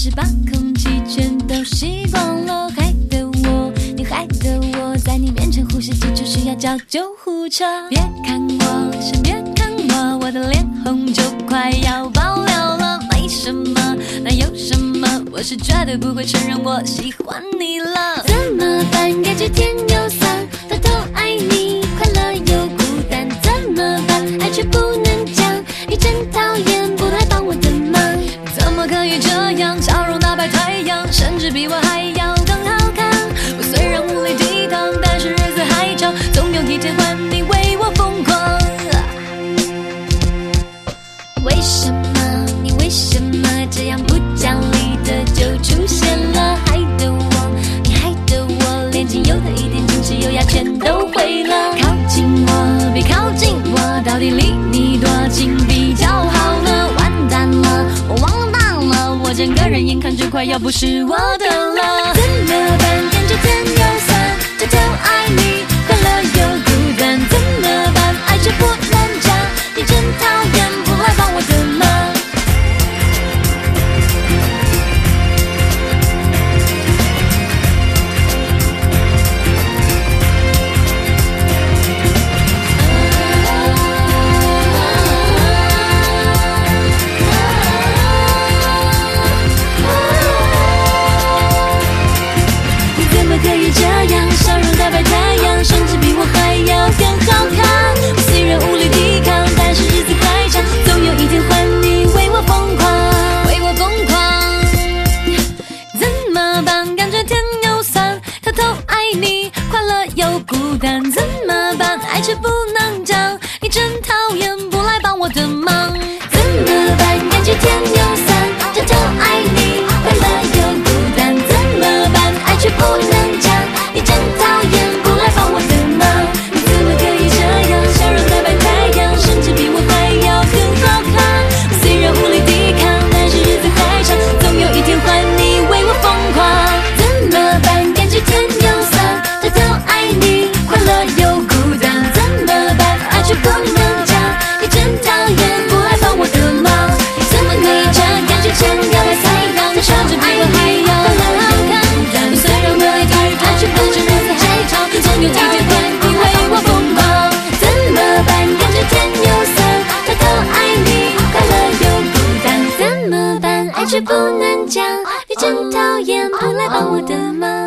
是把空气全都吸光了，害得我，你害得我在你面前呼吸急促，需要叫救护车。别看我，先别看我，我的脸红就快要爆了了。没什么，那有什么？我是绝对不会承认我喜欢你了。怎么办？感觉天又酸，偷偷爱你，快乐又孤单。怎么办？爱却不能讲，你真讨厌，不来帮我的忙。怎么可以这样？笑容打败太阳，甚至比我还要更好看。我虽然无力抵挡，但是日子还长，总有一天换你为我疯狂。为什么？你为什么这样不讲理的就出现了？害得我，你害得我，连仅有的一点矜持优雅全都毁了。靠近我，别靠近我，到底离你多近比较好呢？完蛋了，我忘了办了，我整个人眼看就快要不是我的了。怎么办？感觉甜又酸，偷偷爱你，快乐又孤单。怎么办？爱却不能讲，你真讨厌，不来帮我的忙。可以这样，笑容打败太阳，甚至比我还要更好看。我虽然无力抵抗，但是日子还长，总有一天换你为我疯狂，为我疯狂。怎么办？感觉甜又酸，偷偷爱你，快乐又孤单。怎么办？爱却不能讲，你真讨厌，不来帮我的忙。怎么办？感觉甜又酸，偷偷爱你，快乐又孤单。怎么办？爱却不能讲，你真讨厌，不来帮我的忙。你怎么可以这样？笑容打败太阳，甚至比我还要更好看。我虽然无力抵抗，但是日子还长，总有一天换你为我疯狂。怎么办？感觉甜又酸，偷偷爱你，快乐又孤单。怎么办？爱却不能讲，你真讨厌，不来帮我的忙。你怎么可以这样？感觉甜又酸，但甚至比我还要更好看。你虽然无力抵抗，但是日子还长，总有一天换你为我疯狂。怎么办？感觉甜又酸，偷偷爱你，快乐又孤单。怎么办？爱却不能讲，你真讨厌，不来帮我的忙。